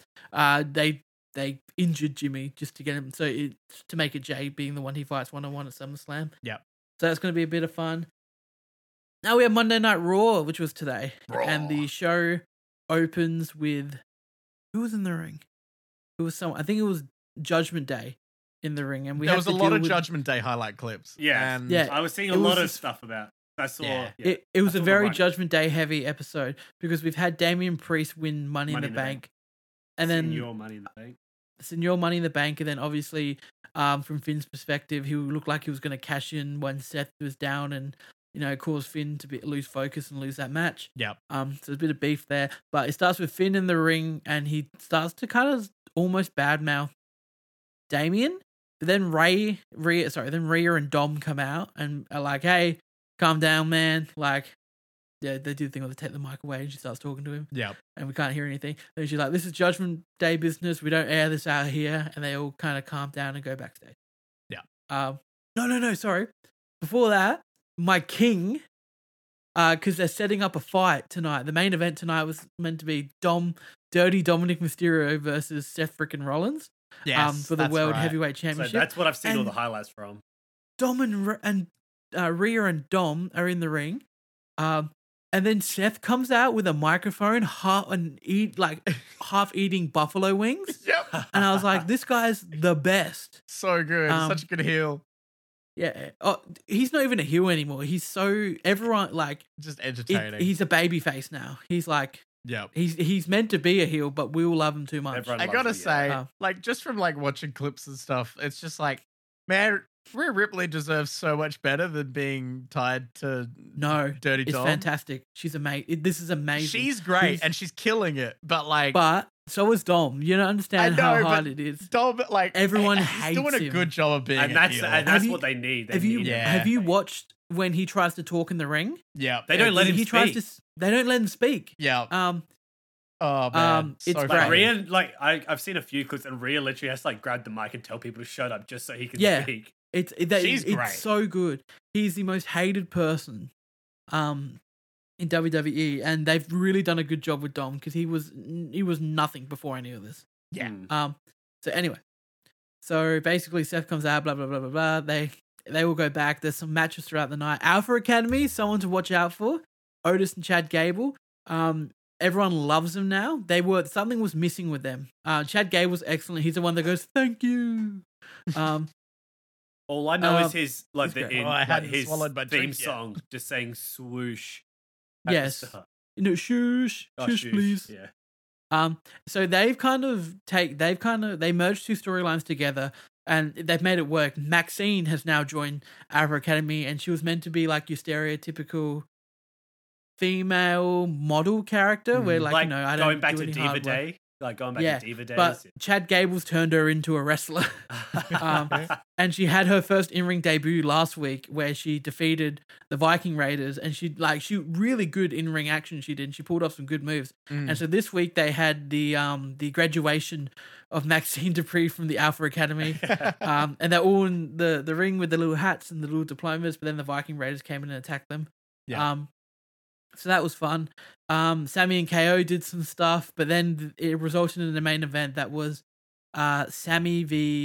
They injured Jimmy just to get him, to make it Jay being the one he fights one-on-one at SummerSlam. Yep. So that's going to be a bit of fun. Now we have Monday Night Raw, which was today. Raw. And the show opens with, who was in the ring? It was someone, I think it was Judgment Day in the ring. And we There had was to a lot deal of with- Judgment Day highlight clips. Yeah. And Yeah. I was seeing a It was lot of just- stuff about. I saw. Yeah. Yeah. It was I a saw the very run. Judgment Day heavy episode because we've had Damian Priest win Money in the Bank. And then Your Money in the Bank. Senor Money in the Bank, and then obviously, from Finn's perspective, he looked like he was going to cash in when Seth was down, and cause Finn to lose focus and lose that match. Yep. So there's a bit of beef there, but it starts with Finn in the ring, and he starts to kind of almost badmouth Damian. But then Rhea and Dom come out and are like, "Hey, calm down, man." Like, yeah, they do the thing where they take the mic away, and she starts talking to him. Yep. And we can't hear anything. Then she's like, "This is Judgment Day business. We don't air this out here." And they all kind of calm down and go backstage. Yeah. No. Sorry. Before that, my king, because they're setting up a fight tonight. The main event tonight was meant to be Dirty Dominic Mysterio versus Seth frickin' Rollins. Yes, For the that's World right. Heavyweight So Championship. that's what I've seen all And- the highlights from. Dom and Rhea and Dom are in the ring. And then Seth comes out with a microphone, half eating buffalo wings. Yep. And I was like, this guy's the best. So good. Such a good heel. Yeah. Oh, he's not even a heel anymore. He's so everyone like Just entertaining. he's a baby face now. He's like Yep. he's meant to be a heel, but we all love him too much. Everyone I loves gotta it, yeah. say, Oh. like, just from like watching clips and stuff, it's just like, man, Rhea Ripley deserves so much better than being tied to No, Dirty it's Dom. fantastic. She's amazing. This is amazing. She's great He's- and she's killing it, but like, but so is Dom. You don't understand I know, how hard but it is. Dom, like, everyone he's hates doing a him. good job of being And a that's heel. and you- what they need. They Have you need it. Yeah. have you watched when he tries to talk in the ring? Yeah, They don't let him He tries speak. to. They don't let him speak. yeah. Oh man, It's so great. Like funny. Rhea, like I've seen a few clips, and Rhea literally has to like grab the mic and tell people to shut up just so he can Yeah. speak. She's great. It's so good. He's the most hated person in WWE, and they've really done a good job with Dom because he was nothing before any of this. Yeah. So anyway, so basically Seth comes out, blah blah blah blah blah. They will go back. There's some matches throughout the night. Alpha Academy, someone to watch out for. Otis and Chad Gable. Everyone loves them now. Something was missing with them. Chad Gable's excellent. He's the one that goes, "Thank you." All I know is his like it's the great. in, Oh, I like, hadn't his swallowed my theme drink yet. song, just saying swoosh. at the Yes. start. No, shush, Oh, shush, please. Yeah. So they merged two storylines together and they've made it work. Maxine has now joined Alpha Academy, and she was meant to be like your stereotypical female model character, where Like I don't going back do to any Diva hard work. Day. Like going back Yeah, to Diva Days. But Chad Gable's turned her into a wrestler. And she had her first in-ring debut last week where she defeated the Viking Raiders, and she really good in-ring action she did, and she pulled off some good moves. Mm. And so this week they had the graduation of Maxine Dupree from the Alpha Academy. And they're all in the ring with the little hats and the little diplomas, but then the Viking Raiders came in and attacked them. Yeah. So that was fun. Sammy and KO did some stuff, but then it resulted in the main event that was Sammy,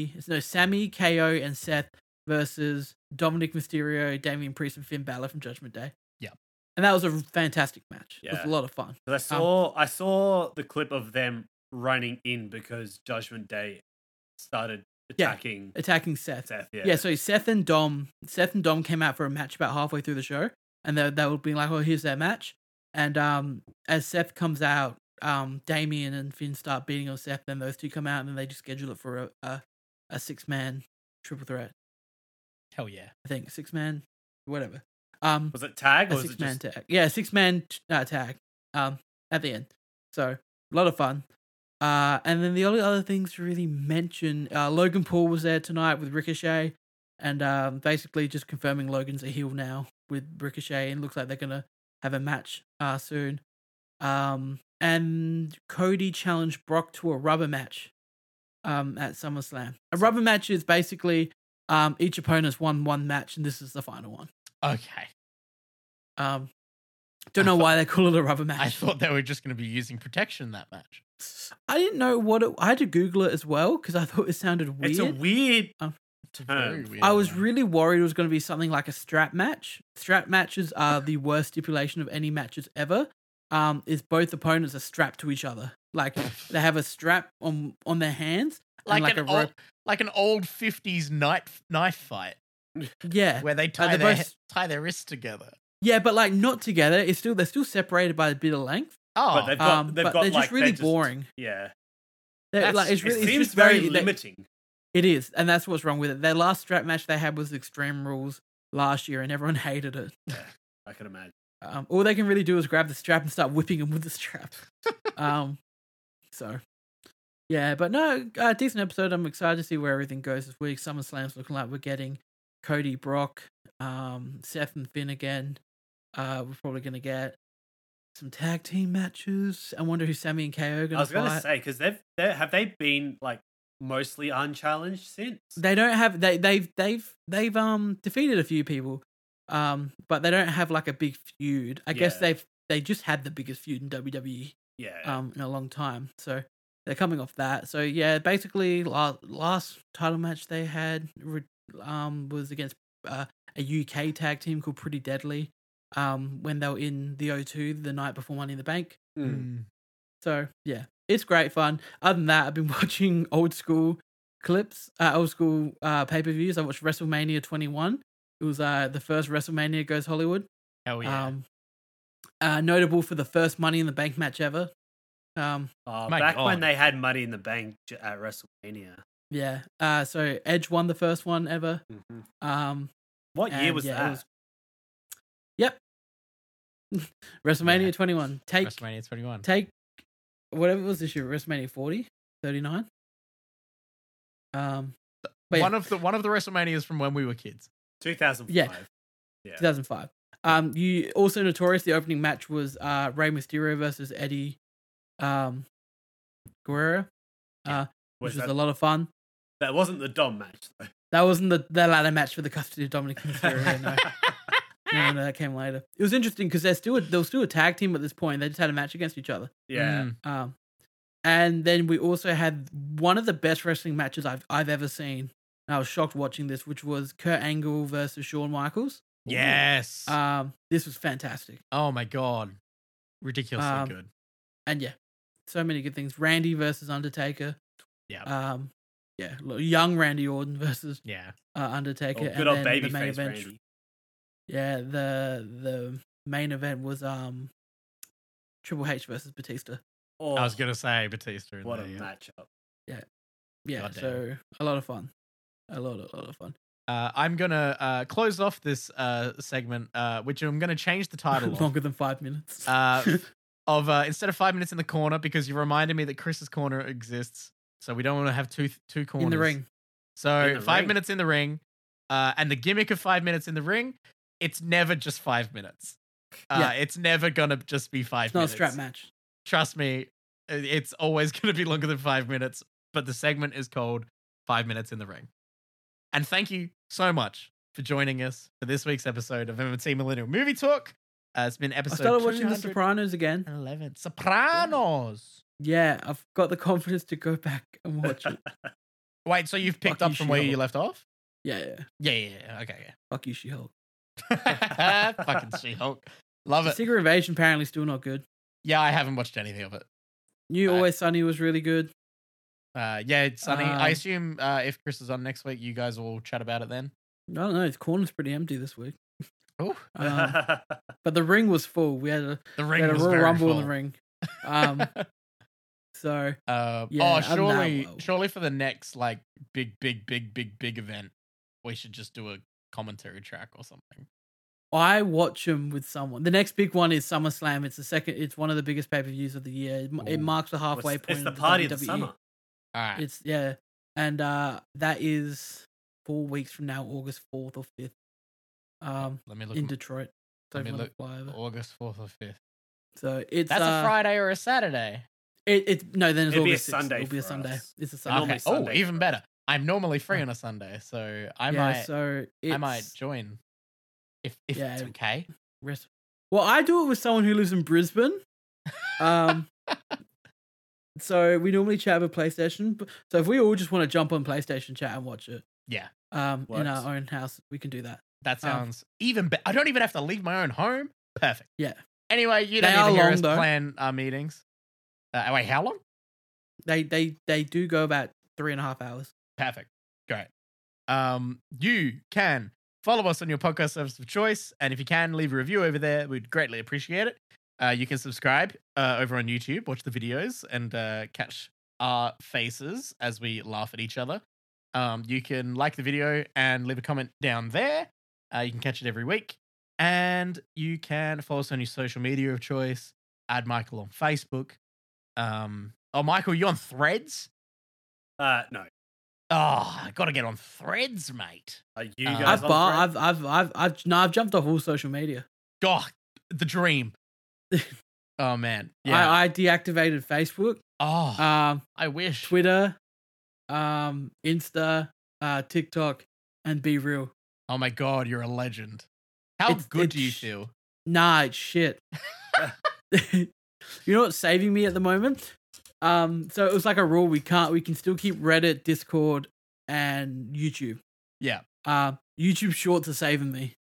KO, and Seth versus Dominic Mysterio, Damian Priest, and Finn Balor from Judgment Day. Yeah. And that was a fantastic match. It was Yeah. a lot of fun. 'Cause I saw the clip of them running in because Judgment Day started attacking Attacking Seth. Seth. Yeah, so Seth and Dom came out for a match about halfway through the show, and they would be like, "Oh, here's their match." And as Seth comes out, Damian and Finn start beating on Seth. Then those two come out, and then they just schedule it for a 6-man triple threat. Hell yeah. I think 6-man, whatever. Was it tag A or was it 6-man just tag. Yeah, 6-man tag. At the end, so a lot of fun. And then the only other things to really mention, Logan Paul was there tonight with Ricochet, and basically just confirming Logan's a heel now with Ricochet, and looks like they're gonna have a match soon. And Cody challenged Brock to a rubber match at SummerSlam. A rubber match is basically each opponent's won one match, and this is the final one. Okay. Don't know why they call it a rubber match. I thought they were just going to be using protection that match. I didn't know I had to Google it as well because I thought it sounded weird. It's a weird It's a very term. weird I was one. really worried it was going to be something like a strap match. Strap matches are the worst stipulation of any matches ever. Is both opponents are strapped to each other. Like they have a strap on their hands, and like, a an rope. like an old 50s knife fight Yeah, where they they're both- tie their wrists together. yeah, but like not together. They're still separated by a bit of length. Oh, But they've got But got they're like just really they're boring. Yeah. They're, like, It it's seems just very they- limiting. It is, and that's what's wrong with it. Their last strap match they had was Extreme Rules last year, and everyone hated it. I can imagine. All they can really do is grab the strap and start whipping them with the strap. So, yeah, but no, decent episode. I'm excited to see where everything goes this week. SummerSlam's looking like we're getting Cody, Brock, Seth, and Finn again. We're probably going to get some tag team matches. I wonder who Sammy and KO are going to I was fight. going to say because have they been like mostly unchallenged since? They don't have they've defeated a few people, but they don't have like a big feud. I guess Yeah. they just had the biggest feud in WWE Yeah. in a long time, so they're coming off that. So yeah, basically last title match they had was against a UK tag team called Pretty Deadly when they were in the O2 the night before Money in the Bank. So yeah, it's great fun. Other than that, I've been watching old school clips, old school pay-per-views. I watched WrestleMania 21. It was the first WrestleMania Goes Hollywood. hell yeah. Notable for the first Money in the Bank match ever. Oh, My back when God. they had Money in the Bank at WrestleMania. Yeah. So Edge won the first one ever. What year And, was yeah, it that? was- Yep. WrestleMania Yeah. 21. WrestleMania 21. Take whatever it was this year. WrestleMania 40, 39. But yeah, One of the WrestleManias from when we were kids. 2005. Yeah. 2005. You also notorious. The opening match was Rey Mysterio versus Eddie Guerrero, which was a lot of fun. That wasn't the Dom match, though. That wasn't the ladder match for the custody of Dominic Mysterio. No, that came later. It was interesting because there was still a tag team at this point. They just had a match against each other. Yeah. And then we also had one of the best wrestling matches I've ever seen. And I was shocked watching this, which was Kurt Angle versus Shawn Michaels. Yes. This was fantastic. Oh my god, ridiculously good. And yeah, so many good things. Randy versus Undertaker. Yeah. Young Randy Orton versus Undertaker. Good old babyface event, Randy. Yeah, the main event was Triple H versus Batista. Oh, I was gonna say Batista. What a matchup! Yeah. So a lot of fun. A lot of fun. I'm gonna close off this segment, which I'm gonna change the title Longer than 5 minutes. of instead of 5 minutes in the corner, because you reminded me that Chris's corner exists, so we don't want to have two corners in the ring. So 5 minutes in the ring, and the gimmick of 5 minutes in the ring, it's never just 5 minutes. It's never gonna just be 5 minutes. It's not a strap match. Trust me, it's always gonna be longer than 5 minutes. But the segment is called 5 minutes in the ring. And thank you so much for joining us for this week's episode of MMT Millennial Movie Talk. It's been episode I started watching The Sopranos again. 11. Sopranos! Yeah, I've got the confidence to go back and watch it. Wait, so you've picked up from where you left off? Yeah. Okay, yeah. Fuck you, She-Hulk. Fucking She-Hulk. Love it. Secret Invasion apparently still not good. Yeah, I haven't watched anything of it. New Always Sunny was really good. Yeah, Sunny. I assume if Chris is on next week, you guys will chat about it then. I don't know. His corner's pretty empty this week. Oh, but the ring was full. We had a Royal Rumble in the ring. Surely for the next like big event, we should just do a commentary track or something. I watch them with someone. The next big one is SummerSlam. It's one of the biggest pay-per-views of the year. It marks the halfway point. It's the party of the summer. All right. And that is 4 weeks from now, August 4th or 5th. Let me look in Detroit. Let me look. August 4th or 5th. So it's that's a Friday or a Saturday. Then it's It'll August 6th. Sunday. It'll be a Sunday. Us. It's a Sunday. Okay. Even better. I'm normally free on a Sunday, so I might join if it's okay. Well, I do it with someone who lives in Brisbane. So we normally chat about PlayStation. So if we all just want to jump on PlayStation chat and watch it, in our own house, we can do that. That sounds even better. I don't even have to leave my own home. Perfect. Yeah. Anyway, you don't even hear us plan our meetings. Wait, how long? They do go about 3.5 hours. Perfect. Great. You can follow us on your podcast service of choice, and if you can, leave a review over there. We'd greatly appreciate it. You can subscribe over on YouTube, watch the videos, and catch our faces as we laugh at each other. You can like the video and leave a comment down there. You can catch it every week. And you can follow us on your social media of choice. Add Michael on Facebook. Michael, you on Threads? No. Oh, I gotta get on Threads, mate. Are you guys on Threads? I've jumped off all social media. God, the dream. Oh man, yeah. I deactivated Facebook. Oh, I wish Twitter, Insta, TikTok, and Be Real. Oh my god, you're a legend. How good do you feel? Nah, it's shit. You know what's saving me at the moment? So it was like a rule: we can still keep Reddit, Discord, and YouTube. Yeah. YouTube Shorts are saving me.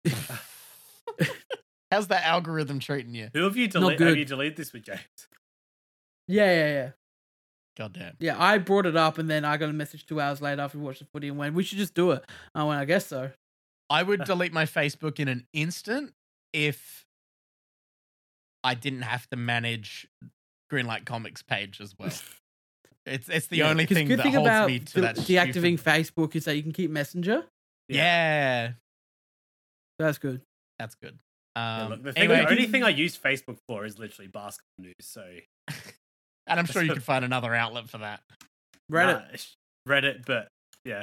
How's that algorithm treating you? Who have you deleted? Have you deleted this with James? Yeah. Goddamn. Yeah, I brought it up, and then I got a message 2 hours later after we watched the footy and went, "We should just do it." I went, "I guess so." I would delete my Facebook in an instant if I didn't have to manage Greenlight Comics page as well. It's the only thing that holds me to that. Deactivating Facebook is that you can keep Messenger. Yeah. That's good. That's good. Look, the only thing I use Facebook for is literally basketball news. So, and I'm sure you can find another outlet for that. Reddit, but yeah.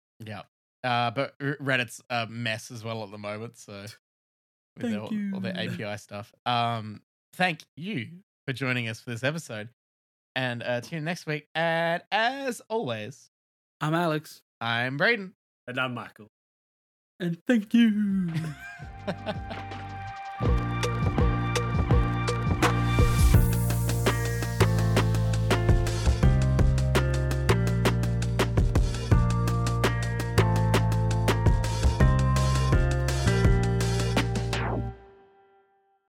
But Reddit's a mess as well at the moment. So, with all the API stuff. Thank you for joining us for this episode. And tune in next week. And as always, I'm Alex. I'm Braden. And I'm Michael. And thank you.